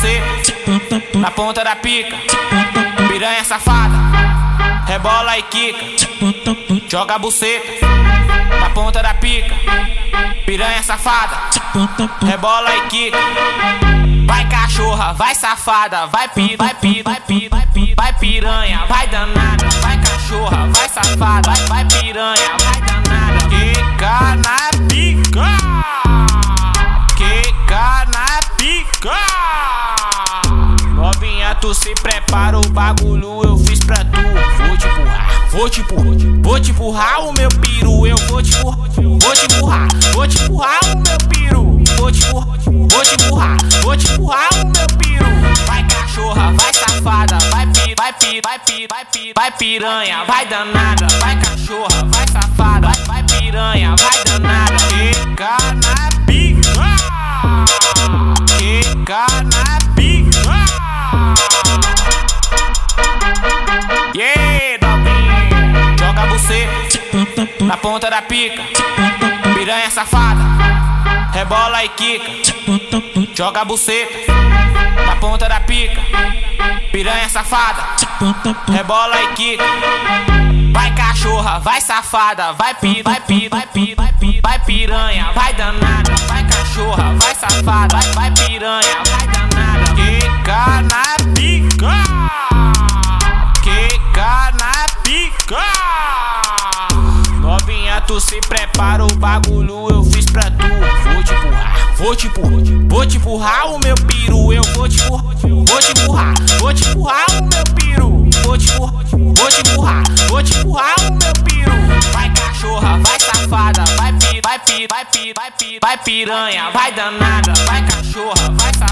buceta na ponta da pica, piranha safada, rebola e quica, joga a buceta na ponta da pica, piranha safada, rebola e quica. Vai cachorra, vai safada, vai piranha, vai danada, vai cachorra, vai safada, vai piranha, vai danada. Quica na pica, quica na pica. Novinha, tu se prepara, o bagulho eu fiz pra tu. Vou te empurrar o meu piru, eu vou te empurrar o meu piru, vou te empurrar o meu piru. Vai cachorra, vai safada, vai piranha, vai danada, vai cachorra, vai safada, vai piranha, vai danada. Quica na pica, quica na pica. Yeah, novinha, joga a buceta na ponta da pica, piranha safada, rebola e quica, joga a buceta na ponta da pica, piranha safada, rebola e quica. Vai cachorra, vai safada, vai piranha, vai danada, vai cachorra, vai safada, vai piranha, vai danada. Quica na pica, quica na pica. Novinha, tu se prepara, o bagulho eu fiz pra tu. Vou te empurrar o meu piru, eu vou te empurrar o meu piru, vou te empurrar o meu piru. Vai cachorra, vai safada, vai piranha, vai danada, vai cachorra, vai safada.